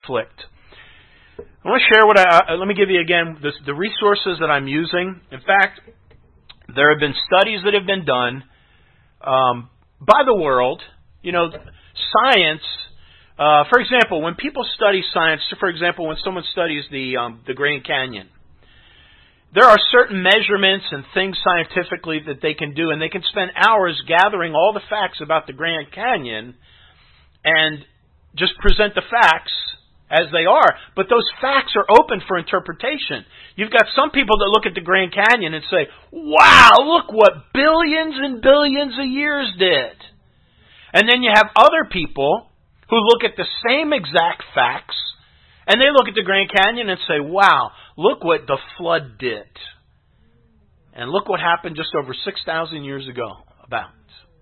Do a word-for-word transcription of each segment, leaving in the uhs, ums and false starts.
conflict. I want to share what I, uh, let me give you again the, the resources that I'm using. In fact, there have been studies that have been done um, by the world. You know, science, uh, for example, when people study science, for example, when someone studies the um, the Grand Canyon, there are certain measurements and things scientifically that they can do, and they can spend hours gathering all the facts about the Grand Canyon and just present the facts as they are. But those facts are open for interpretation. You've got some people that look at the Grand Canyon and say, wow, look what billions and billions of years did. And then you have other people who look at the same exact facts, and they look at the Grand Canyon and say, wow, look what the flood did. And look what happened just over six thousand years ago about.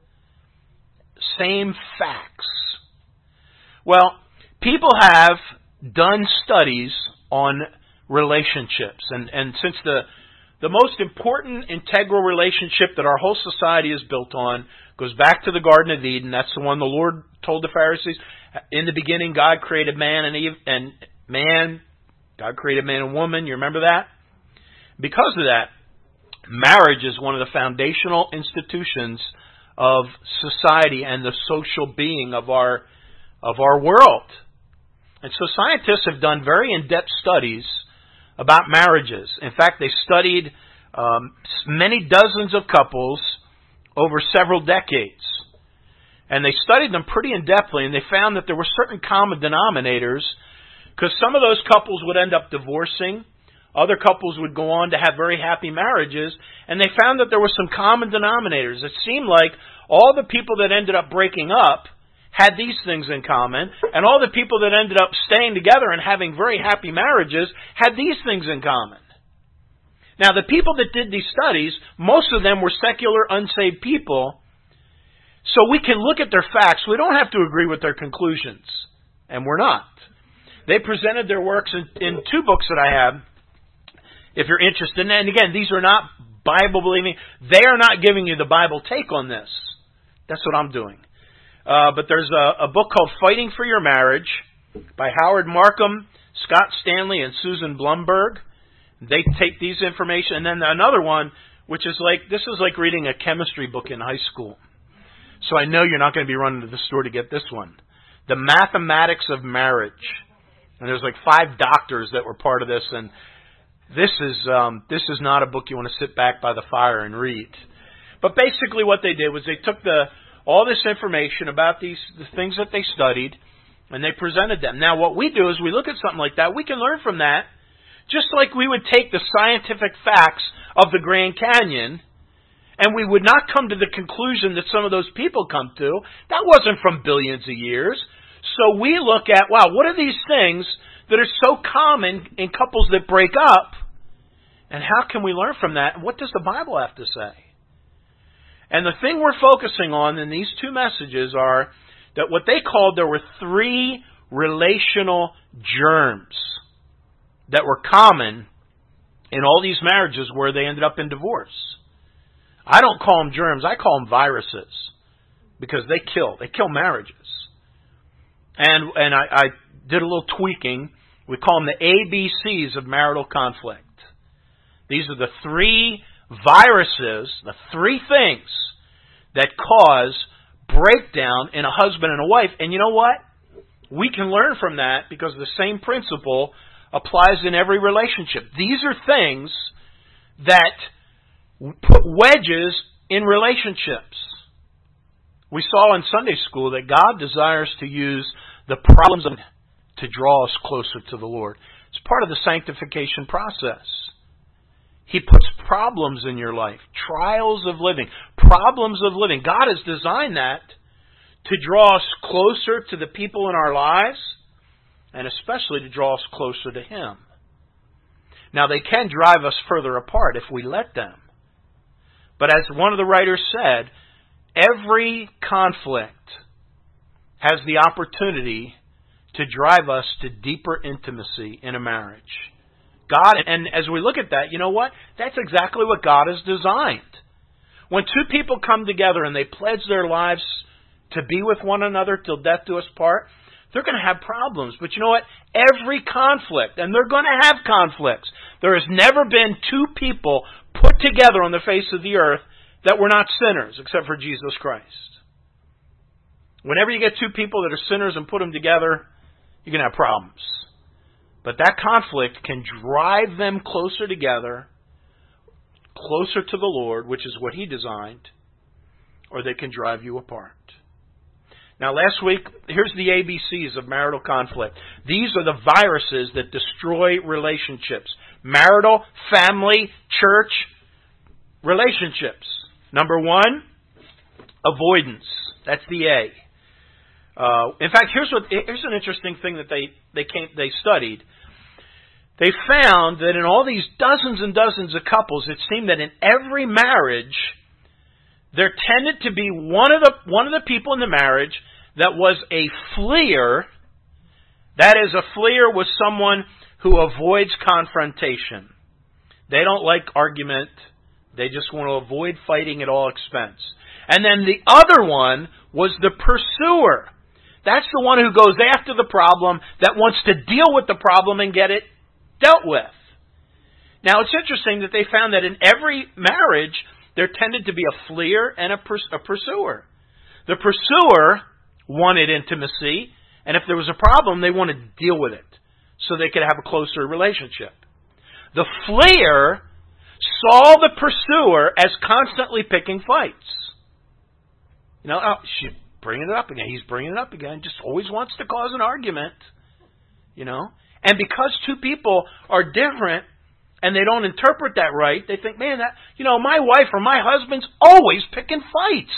Same facts. Well, people have done studies on relationships. And, and since the, the most important integral relationship that our whole society is built on goes back to the Garden of Eden, that's the one the Lord told the Pharisees. In the beginning, God created man and Eve, and man, God created man and woman. You remember that? Because of that, marriage is one of the foundational institutions of society and the social being of our of our world. And so scientists have done very in-depth studies about marriages. In fact, they studied um, many dozens of couples over several decades. And they studied them pretty in-depthly, and they found that there were certain common denominators, because some of those couples would end up divorcing. Other couples would go on to have very happy marriages, and they found that there were some common denominators. It seemed like all the people that ended up breaking up had these things in common, and all the people that ended up staying together and having very happy marriages had these things in common. Now, the people that did these studies, most of them were secular, unsaved people, so we can look at their facts. We don't have to agree with their conclusions, and we're not. They presented their works in, in two books that I have, if you're interested. And again, these are not Bible-believing. They are not giving you the Bible take on this. That's what I'm doing. Uh, but there's a, a book called Fighting for Your Marriage by Howard Markham, Scott Stanley, and Susan Blumberg. They take these information. And then another one, which is like, this is like reading a chemistry book in high school. So I know you're not going to be running to the store to get this one. The Mathematics of Marriage. And there's like five doctors that were part of this. And this is um, this is not a book you want to sit back by the fire and read. But basically what they did was they took the all this information about these the things that they studied, and they presented them. Now what we do is we look at something like that. We can learn from that, just like we would take the scientific facts of the Grand Canyon, and we would not come to the conclusion that some of those people come to. That wasn't from billions of years. So we look at, wow, what are these things that are so common in couples that break up? And how can we learn from that? And what does the Bible have to say? And the thing we're focusing on in these two messages are that what they called, there were three relational germs that were common in all these marriages where they ended up in divorce. I don't call them germs, I call them viruses, because they kill. They kill marriages. And and I, I did a little tweaking. We call them the A B Cs of marital conflict. These are the three viruses, the three things that cause breakdown in a husband and a wife. And you know what? We can learn from that because the same principle applies in every relationship. These are things that put wedges in relationships. We saw in Sunday school that God desires to use the problems to draw us closer to the Lord. It's part of the sanctification process. He puts problems in your life, trials of living, problems of living. God has designed that to draw us closer to the people in our lives, and especially to draw us closer to Him. Now, they can drive us further apart if we let them. But as one of the writers said, every conflict has the opportunity to drive us to deeper intimacy in a marriage. God, and as we look at that, you know what? That's exactly what God has designed. When two people come together and they pledge their lives to be with one another till death do us part, they're going to have problems. But you know what? Every conflict, and they're going to have conflicts. There has never been two people put together on the face of the earth that were not sinners, except for Jesus Christ. Whenever you get two people that are sinners and put them together, you're going to have problems. But that conflict can drive them closer together, closer to the Lord, which is what He designed, or they can drive you apart. Now, last week, here's the A B Cs of marital conflict. These are the viruses that destroy relationships. Marital, family, church, relationships. Number one, avoidance. That's the A. Uh, in fact, here's what here's an interesting thing that they they came they studied. They found that in all these dozens and dozens of couples, it seemed that in every marriage, there tended to be one of the one of the people in the marriage that was a fleer. That is, a fleer was someone who avoids confrontation. They don't like argument. They just want to avoid fighting at all expense. And then the other one was the pursuer. That's the one who goes after the problem, that wants to deal with the problem and get it dealt with. Now, it's interesting that they found that in every marriage, there tended to be a fleer and a, pers- a pursuer. The pursuer wanted intimacy, and if there was a problem, they wanted to deal with it so they could have a closer relationship. The fleer saw the pursuer as constantly picking fights. You know, oh, she's bringing it up again. He's bringing it up again. Just always wants to cause an argument. You know? And because two people are different and they don't interpret that right, they think, man, that you know, my wife or my husband's always picking fights.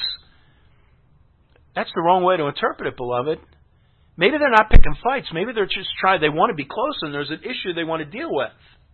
That's the wrong way to interpret it, beloved. Maybe they're not picking fights. Maybe they're just trying, they want to be close and there's an issue they want to deal with.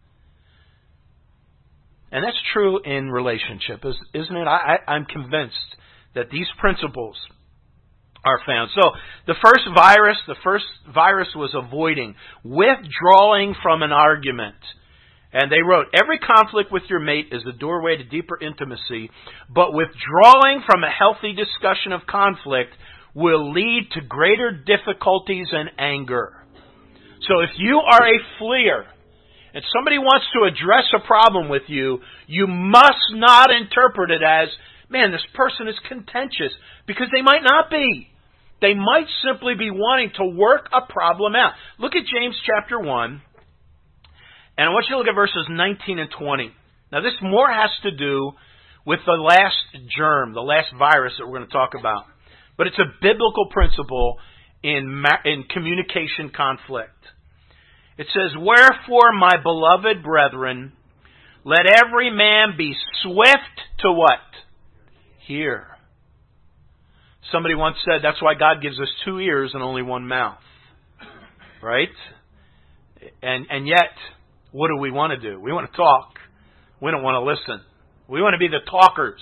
And that's true in relationship, isn't it? I, I, I'm convinced that these principles are found. So the first virus, the first virus was avoiding, withdrawing from an argument. And they wrote, every conflict with your mate is the doorway to deeper intimacy, but withdrawing from a healthy discussion of conflict will lead to greater difficulties and anger. So if you are a fleer, and somebody wants to address a problem with you, you must not interpret it as, man, this person is contentious, because they might not be. They might simply be wanting to work a problem out. Look at James chapter one, and I want you to look at verses nineteen and twenty. Now, this more has to do with the last germ, the last virus that we're going to talk about. But it's a biblical principle in, in communication conflict. It says, wherefore, my beloved brethren, let every man be swift to what? Hear. Somebody once said that's why God gives us two ears and only one mouth. Right? And and yet, what do we want to do? We want to talk. We don't want to listen. We want to be the talkers.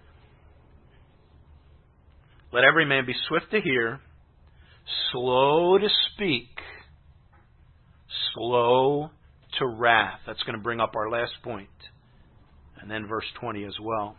Let every man be swift to hear, slow to speak, slow to wrath. That's going to bring up our last point. And then verse twenty as well.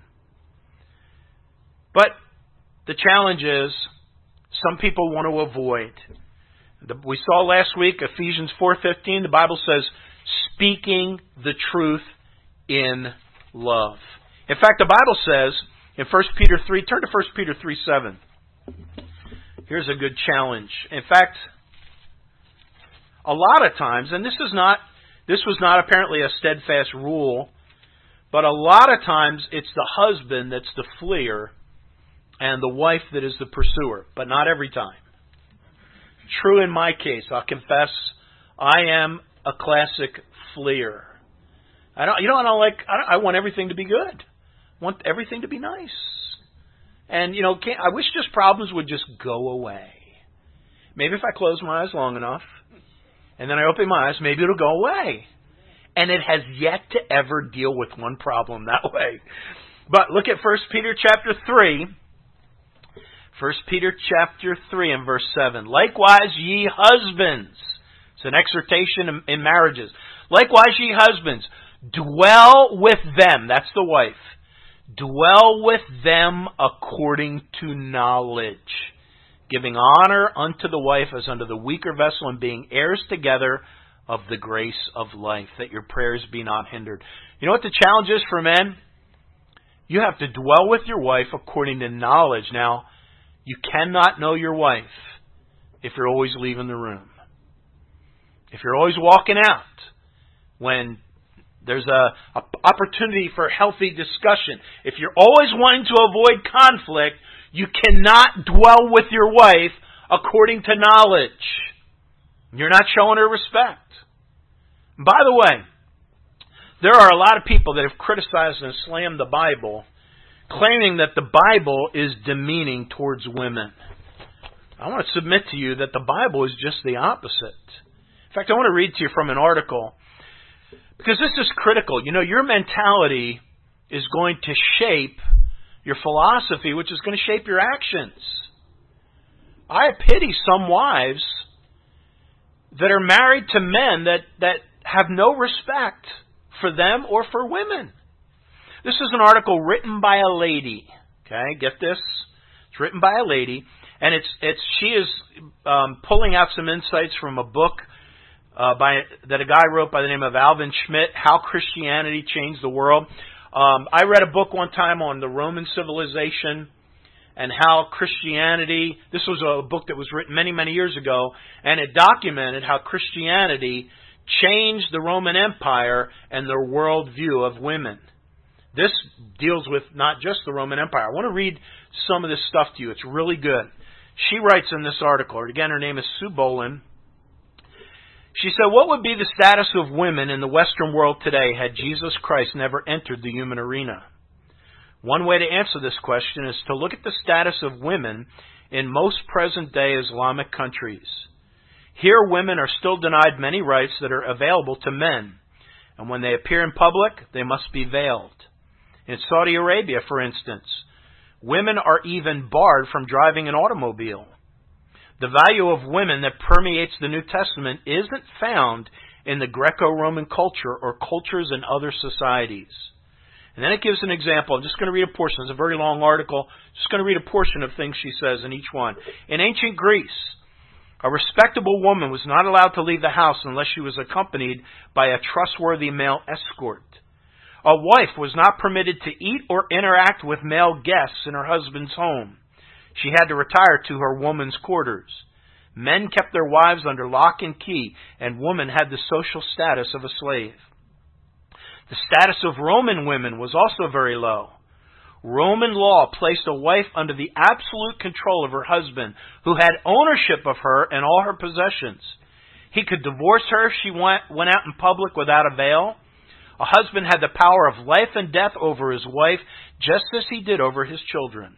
But the challenge is, some people want to avoid. We saw last week, Ephesians four fifteen, the Bible says, speaking the truth in love. In fact, the Bible says in First Peter three, turn to First Peter three seven. Here's a good challenge. In fact, a lot of times, and this is not, this was not apparently a steadfast rule, but a lot of times it's the husband that's the fleer and the wife that is the pursuer, but not every time. True in my case, I'll confess, I am a classic fleer. I don't, you know, I don't like. I, don't, I want everything to be good. I want everything to be nice. And you know, can't, I wish just problems would just go away. Maybe if I close my eyes long enough, and then I open my eyes, maybe it'll go away. And it has yet to ever deal with one problem that way. But look at First Peter chapter three. First Peter chapter three and verse seven. Likewise, ye husbands. It's an exhortation in marriages. Likewise, ye husbands, dwell with them. That's the wife. Dwell with them according to knowledge, giving honor unto the wife as unto the weaker vessel, and being heirs together of the grace of life, that your prayers be not hindered. You know what the challenge is for men? You have to dwell with your wife according to knowledge. Now, you cannot know your wife if you're always leaving the room. If you're always walking out when there's a, a opportunity for healthy discussion. If you're always wanting to avoid conflict, you cannot dwell with your wife according to knowledge. You're not showing her respect. By the way, there are a lot of people that have criticized and slammed the Bible, claiming that the Bible is demeaning towards women. I want to submit to you that the Bible is just the opposite. In fact, I want to read to you from an article, because this is critical. You know, your mentality is going to shape your philosophy, which is going to shape your actions. I pity some wives that are married to men that, that have no respect for them or for women. This is an article written by a lady. Okay, get this? It's written by a lady, and it's it's she is um, pulling out some insights from a book uh, by that a guy wrote by the name of Alvin Schmidt, How Christianity Changed the World. Um, I read a book one time on the Roman civilization and how Christianity, this was a book that was written many, many years ago, and it documented how Christianity changed the Roman Empire and their worldview of women. This deals with not just the Roman Empire. I want to read some of this stuff to you. It's really good. She writes in this article, again, her name is Sue Boland. She said, what would be the status of women in the Western world today had Jesus Christ never entered the human arena? One way to answer this question is to look at the status of women in most present-day Islamic countries. Here, women are still denied many rights that are available to men, and when they appear in public, they must be veiled. In Saudi Arabia, for instance, women are even barred from driving an automobile. The value of women that permeates the New Testament isn't found in the Greco-Roman culture or cultures in other societies. And then it gives an example. I'm just going to read a portion. It's a very long article. Just going to read a portion of things she says in each one. In ancient Greece, a respectable woman was not allowed to leave the house unless she was accompanied by a trustworthy male escort. A wife was not permitted to eat or interact with male guests in her husband's home. She had to retire to her woman's quarters. Men kept their wives under lock and key, and women had the social status of a slave. The status of Roman women was also very low. Roman law placed a wife under the absolute control of her husband, who had ownership of her and all her possessions. He could divorce her if she went, went out in public without a veil. A husband had the power of life and death over his wife, just as he did over his children.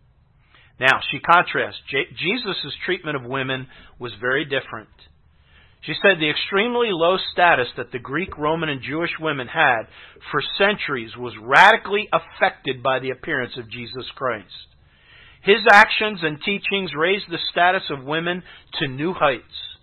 Now, she contrasts. Jesus' treatment of women was very different. She said the extremely low status that the Greek, Roman, and Jewish women had for centuries was radically affected by the appearance of Jesus Christ. His actions and teachings raised the status of women to new heights.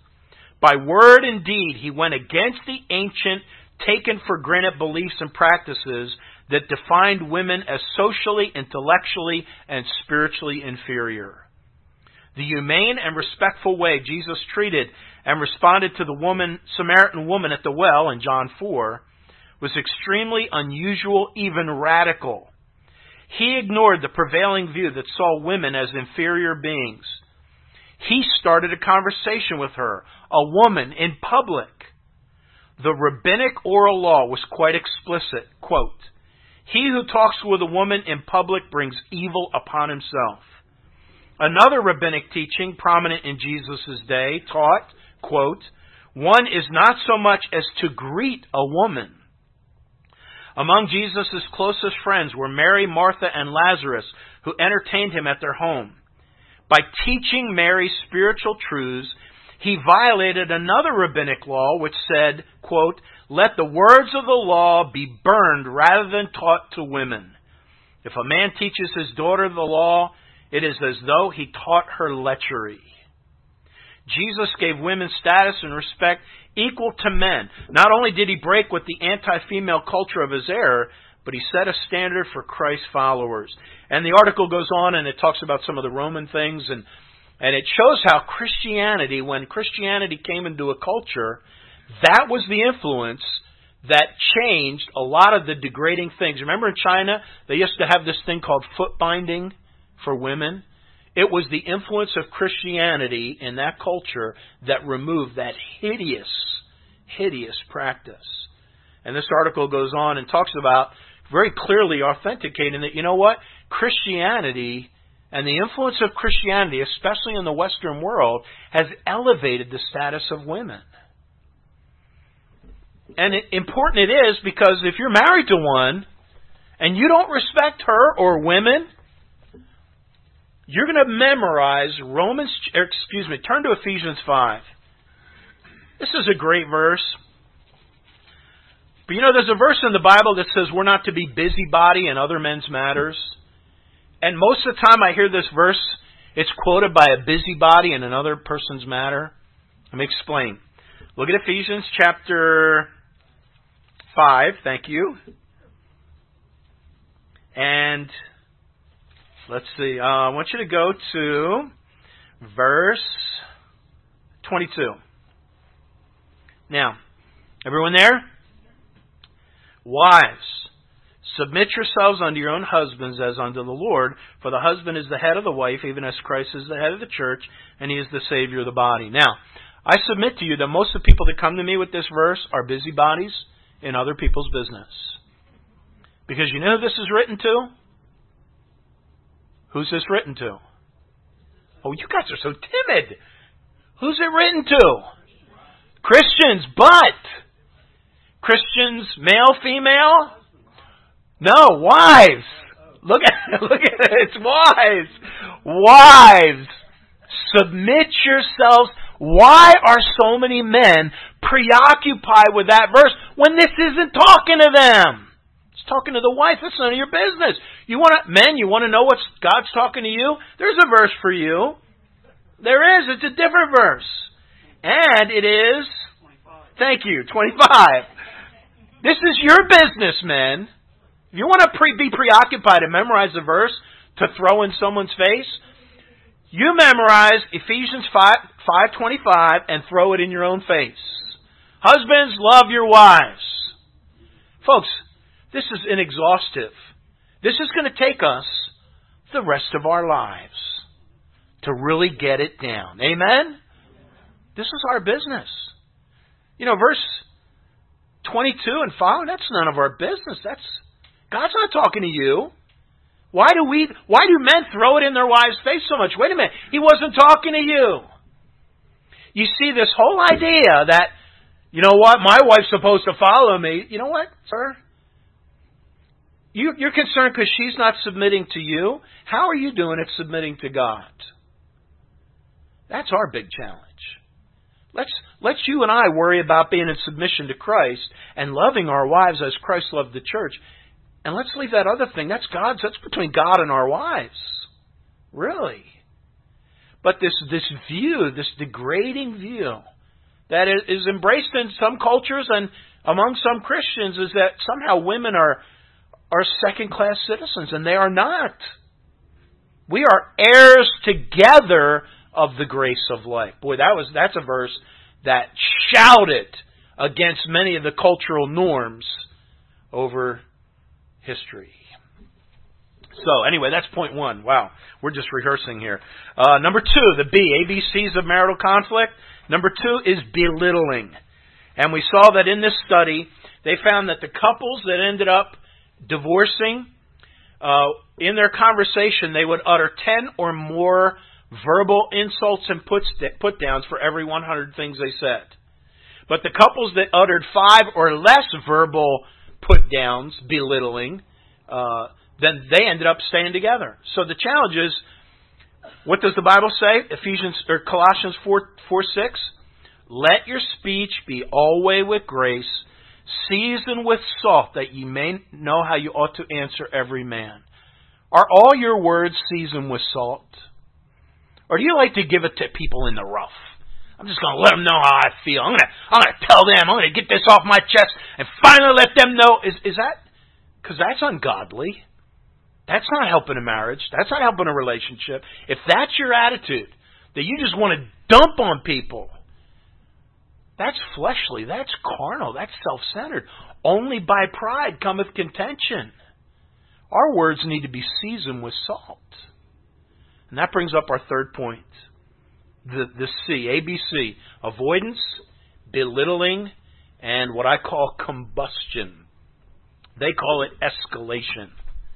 By word and deed, he went against the ancient, taken for granted beliefs and practices that defined women as socially, intellectually, and spiritually inferior. The humane and respectful way Jesus treated and responded to the woman, Samaritan woman at the well in John four was extremely unusual, even radical. He ignored the prevailing view that saw women as inferior beings. He started a conversation with her, a woman, in public. The rabbinic oral law was quite explicit. Quote, he who talks with a woman in public brings evil upon himself. Another rabbinic teaching prominent in Jesus' day taught, quote, one is not so much as to greet a woman. Among Jesus' closest friends were Mary, Martha, and Lazarus, who entertained him at their home. By teaching Mary spiritual truths, he violated another rabbinic law which said, quote, let the words of the law be burned rather than taught to women. If a man teaches his daughter the law, it is as though he taught her lechery. Jesus gave women status and respect equal to men. Not only did he break with the anti-female culture of his era, but he set a standard for Christ's followers. And the article goes on and it talks about some of the Roman things and And it shows how Christianity, when Christianity came into a culture, that was the influence that changed a lot of the degrading things. Remember in China, they used to have this thing called foot binding for women? It was the influence of Christianity in that culture that removed that hideous, hideous practice. And this article goes on and talks about very clearly authenticating that, you know what? Christianity and the influence of Christianity, especially in the Western world, has elevated the status of women. And it, important it is because if you're married to one and you don't respect her or women, you're going to memorize Romans, excuse me, turn to Ephesians five. This is a great verse. But you know, there's a verse in the Bible that says we're not to be busybody in other men's matters. And most of the time I hear this verse, it's quoted by a busybody in another person's matter. Let me explain. Look at Ephesians chapter five. Thank you. And let's see. Uh, I want you to go to verse twenty-two. Now, everyone there? Wives, submit yourselves unto your own husbands as unto the Lord, for the husband is the head of the wife, even as Christ is the head of the church, and he is the Savior of the body. Now, I submit to you that most of the people that come to me with this verse are busybodies in other people's business. Because you know who this is written to? Who's this written to? Oh, you guys are so timid. Who's it written to? Christians, but Christians, male, female? No, wives. Look at look at it. It's wives. Wives, submit yourselves. Why are so many men preoccupied with that verse when this isn't talking to them? It's talking to the wife. That's none of your business. You want to, men, you want to know what God's talking to you? There's a verse for you. There is. It's a different verse. And it is, thank you, twenty-five. This is your business, men. If you want to pre- be preoccupied and memorize the verse to throw in someone's face, you memorize Ephesians five twenty-five and throw it in your own face. Husbands, love your wives. Folks, this is inexhaustive. This is going to take us the rest of our lives to really get it down. Amen? This is our business. You know, verse twenty-two and following, that's none of our business. That's God's not talking to you. Why do we? Why do men throw it in their wives' face so much? Wait a minute. He wasn't talking to you. You see this whole idea that, you know what, my wife's supposed to follow me. You know what, sir? You, you're concerned because she's not submitting to you. How are you doing at submitting to God? That's our big challenge. Let's, let's you and I worry about being in submission to Christ and loving our wives as Christ loved the church. And let's leave that other thing. That's God's. That's between God and our wives. Really. But this, this view, this degrading view that is embraced in some cultures and among some Christians is that somehow women are, are second-class citizens, and they are not. We are heirs together of the grace of life. Boy, that was that's a verse that shouted against many of the cultural norms over history. So, anyway, that's point one. Wow, we're just rehearsing here. Uh, number two, the B, A B Cs of marital conflict. Number two is belittling. And we saw that in this study, they found that the couples that ended up divorcing, uh, in their conversation, they would utter ten or more verbal insults and put put downs for every one hundred things they said. But the couples that uttered five or less verbal put downs, belittling, uh, then they ended up staying together. So the challenge is, what does the Bible say? Ephesians or Colossians four four six. Let your speech be always with grace, seasoned with salt, that ye may know how you ought to answer every man. Are all your words seasoned with salt? Or do you like to give it to people in the rough? I'm just going to let them know how I feel. I'm going to, I'm going to tell them. I'm going to get this off my chest and finally let them know. Is, is that, because that's ungodly. That's not helping a marriage. That's not helping a relationship. If that's your attitude, that you just want to dump on people. That's fleshly. That's carnal. That's self-centered. Only by pride cometh contention. Our words need to be seasoned with salt. And that brings up our third point. The, the C, A B C. Avoidance, belittling, and what I call combustion. They call it escalation.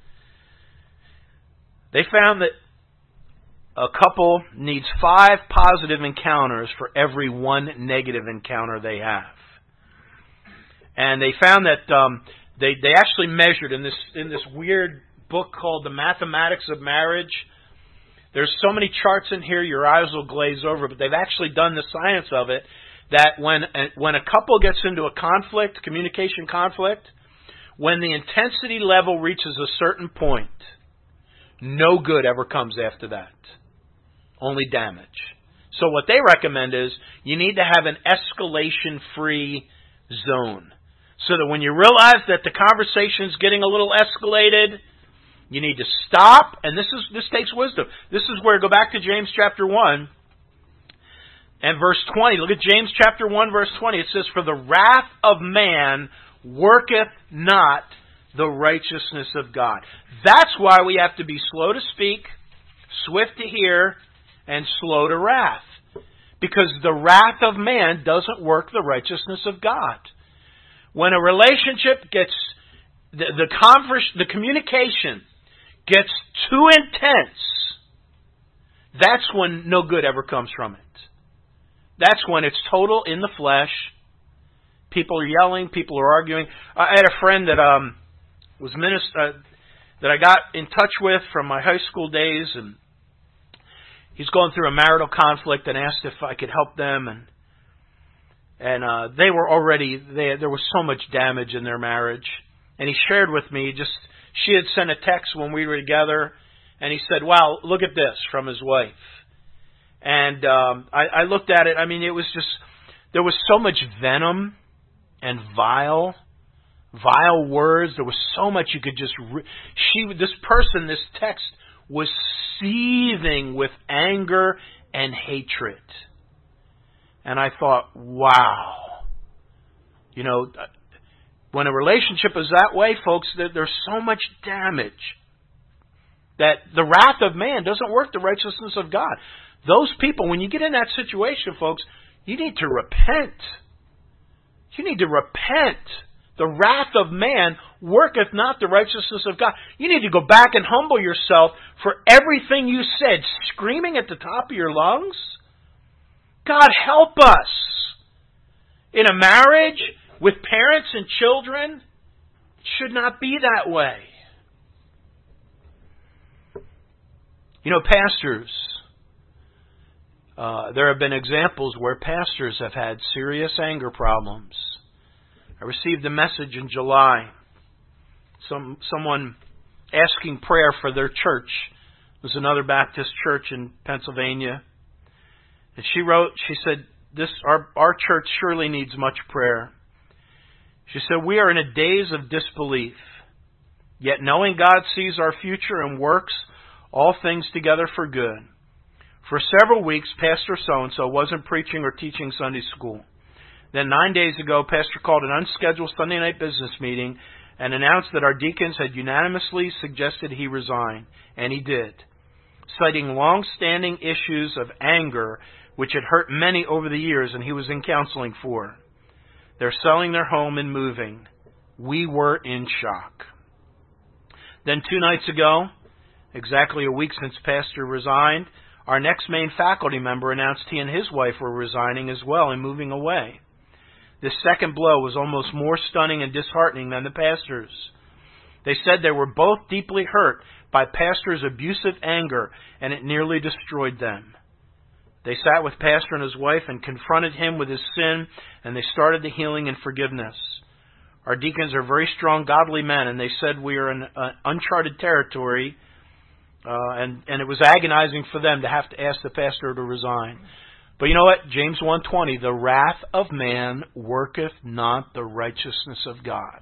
They found that a couple needs five positive encounters for every one negative encounter they have. And they found that um, they they actually measured in this in this weird book called The Mathematics of Marriage. There's so many charts in here, your eyes will glaze over, but they've actually done the science of it, that when when a couple gets into a conflict, communication conflict, when the intensity level reaches a certain point, no good ever comes after that. Only damage. So what they recommend is you need to have an escalation-free zone. So that when you realize that the conversation is getting a little escalated, you need to stop. And this is this takes wisdom. This is where, go back to James chapter one and verse twenty. Look at James chapter one, verse twenty. It says, "For the wrath of man worketh not the righteousness of God." That's why we have to be slow to speak, swift to hear, and slow to wrath. Because the wrath of man doesn't work the righteousness of God. When a relationship gets, the, the, converse, the communication gets too intense, that's when no good ever comes from it. That's when it's total in the flesh. People are yelling, people are arguing. I had a friend that um, was minister, uh, that I got in touch with from my high school days, and he's going through a marital conflict and asked if I could help them, and and uh, they were already they, there was so much damage in their marriage, and he shared with me just she had sent a text when we were together, and he said, "Wow, look at this," from his wife, and um, I, I looked at it. I mean, it was just there was so much venom and vile, vile words. There was so much you could just re- she this person this text was seething with anger and hatred. And I thought, wow. You know, when a relationship is that way, folks, there, there's so much damage that the wrath of man doesn't work the righteousness of God. Those people, when you get in that situation, folks, you need to repent. You need to repent. The wrath of man worketh not the righteousness of God. You need to go back and humble yourself for everything you said, screaming at the top of your lungs. God, help us. In a marriage with parents and children, it should not be that way. You know, pastors, uh, there have been examples where pastors have had serious anger problems. I received a message in July. Some someone asking prayer for their church. It was another Baptist church in Pennsylvania. And she wrote, she said, "This our our church surely needs much prayer." She said, "We are in a daze of disbelief. Yet knowing God sees our future and works all things together for good. For several weeks, Pastor so-and-so wasn't preaching or teaching Sunday school. Then nine days ago, Pastor called an unscheduled Sunday night business meeting and announced that our deacons had unanimously suggested he resign. And he did, citing long-standing issues of anger which had hurt many over the years and he was in counseling for. They're selling their home and moving. We were in shock." Then two nights ago, exactly a week since Pastor resigned, our next main faculty member announced he and his wife were resigning as well and moving away. This second blow was almost more stunning and disheartening than the pastor's. They said they were both deeply hurt by Pastor's abusive anger, and it nearly destroyed them. They sat with Pastor and his wife and confronted him with his sin, and they started the healing and forgiveness. Our deacons are very strong, godly men, and they said we are in uh, uncharted territory, uh, and, and it was agonizing for them to have to ask the pastor to resign. But you know what? James one twenty, "The wrath of man worketh not the righteousness of God."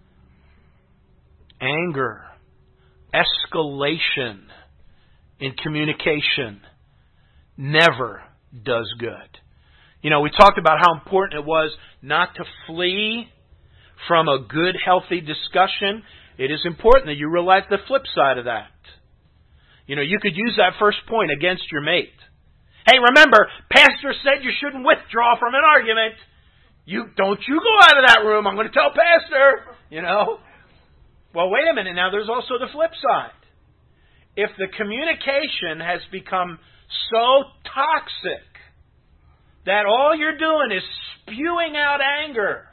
Anger, escalation in communication never does good. You know, we talked about how important it was not to flee from a good, healthy discussion. It is important that you realize the flip side of that. You know, you could use that first point against your mate. Hey, remember, Pastor said you shouldn't withdraw from an argument. You don't you go out of that room. I'm going to tell Pastor. You know. Well, wait a minute. Now, there's also the flip side. If the communication has become so toxic that all you're doing is spewing out anger,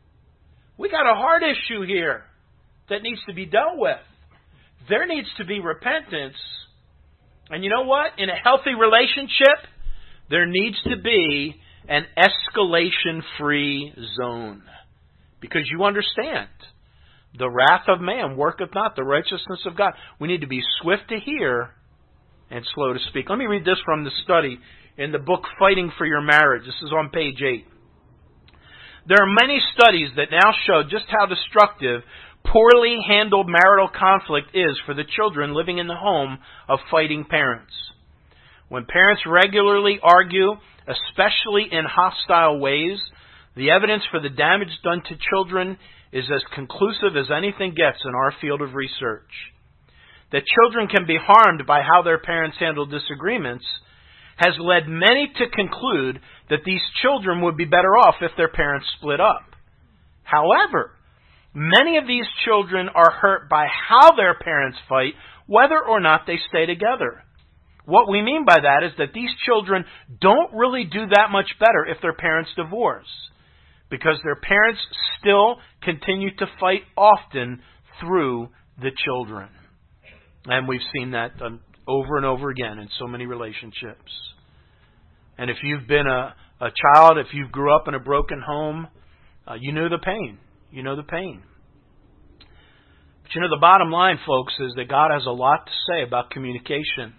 we got a heart issue here that needs to be dealt with. There needs to be repentance. And you know what? In a healthy relationship, there needs to be an escalation-free zone. Because you understand, the wrath of man worketh not the righteousness of God. We need to be swift to hear and slow to speak. Let me read this from the study in the book Fighting for Your Marriage. This is on page eight. There are many studies that now show just how destructive poorly handled marital conflict is for the children living in the home of fighting parents. When parents regularly argue, especially in hostile ways, the evidence for the damage done to children is as conclusive as anything gets in our field of research. That children can be harmed by how their parents handle disagreements has led many to conclude that these children would be better off if their parents split up. However, many of these children are hurt by how their parents fight, whether or not they stay together. What we mean by that is that these children don't really do that much better if their parents divorce, because their parents still continue to fight often through the children. And we've seen that um, over and over again in so many relationships. And if you've been a, a child, if you grew up in a broken home, uh, you know the pain. You know the pain. But you know, the bottom line, folks, is that God has a lot to say about communication.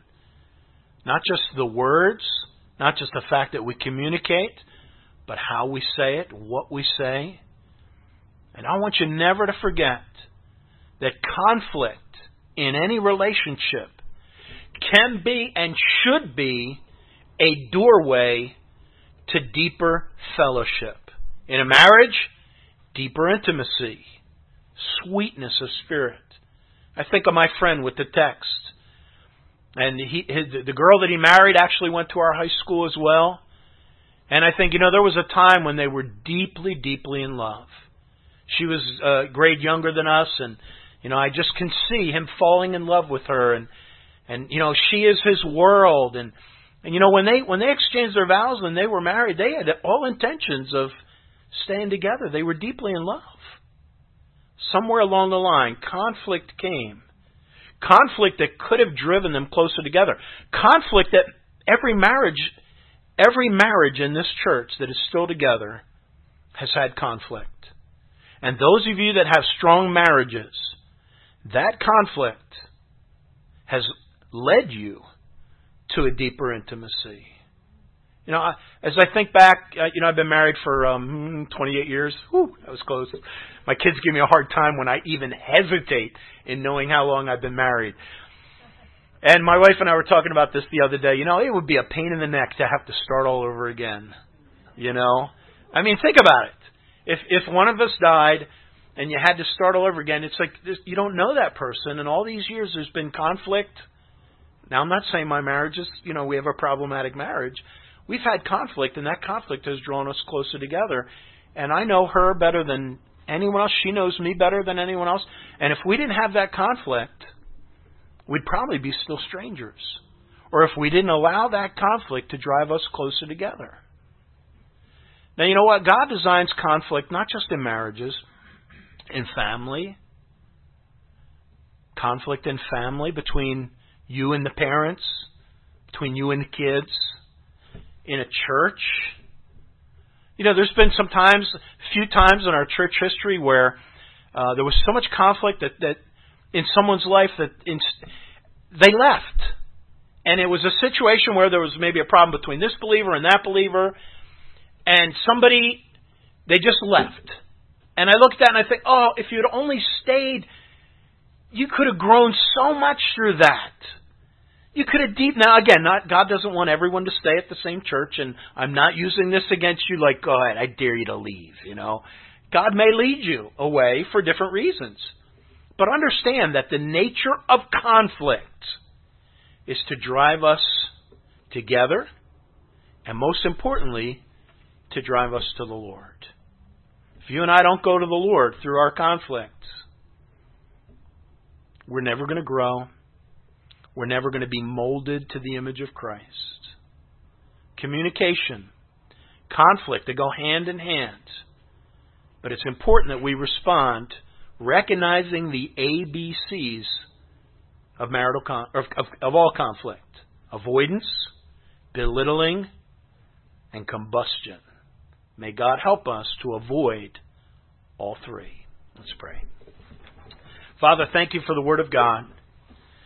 Not just the words, not just the fact that we communicate, but how we say it, what we say. And I want you never to forget that conflict in any relationship can be and should be a doorway to deeper fellowship. In a marriage, deeper intimacy, sweetness of spirit. I think of my friend with the text. And he, his, the girl that he married actually went to our high school as well. And I think, you know, there was a time when they were deeply, deeply in love. She was a grade younger than us, and, you know, I just can see him falling in love with her. And, and you know, she is his world. And, and you know, when they when they exchanged their vows when they were married, they had all intentions of staying together. They were deeply in love. Somewhere along the line, conflict came. Conflict that could have driven them closer together. Conflict that every marriage, every marriage in this church that is still together has had conflict. And those of you that have strong marriages, that conflict has led you to a deeper intimacy. You know, as I think back, you know, I've been married for um, twenty-eight years. Whew, that was close. My kids give me a hard time when I even hesitate in knowing how long I've been married. And my wife and I were talking about this the other day. You know, it would be a pain in the neck to have to start all over again. You know? I mean, think about it. If if one of us died and you had to start all over again, it's like this, you don't know that person. And all these years there's been conflict. Now, I'm not saying my marriage is, you know, we have a problematic marriage. We've had conflict, and that conflict has drawn us closer together. And I know her better than anyone else. She knows me better than anyone else. And if we didn't have that conflict, we'd probably be still strangers. Or if we didn't allow that conflict to drive us closer together. Now, you know what? God designs conflict not just in marriages, in family. Conflict in family between you and the parents, between you and the kids, in a church. You know, there's been some times, a few times in our church history where uh, there was so much conflict that, that in someone's life that in, they left. And it was a situation where there was maybe a problem between this believer and that believer, and somebody, they just left. And I look at that and I think, oh, if you had only stayed, you could have grown so much through that. You could have deep now again. Not God doesn't want everyone to stay at the same church, and I'm not using this against you. Like, go ahead, I dare you to leave. You know, God may lead you away for different reasons, but understand that the nature of conflict is to drive us together, and most importantly, to drive us to the Lord. If you and I don't go to the Lord through our conflicts, we're never going to grow. We're never going to be molded to the image of Christ. Communication, conflict, they go hand in hand. But it's important that we respond recognizing the A B Cs of marital con- of, of, of all conflict: avoidance, belittling, and combustion. May God help us to avoid all three. Let's pray. Father, thank you for the Word of God.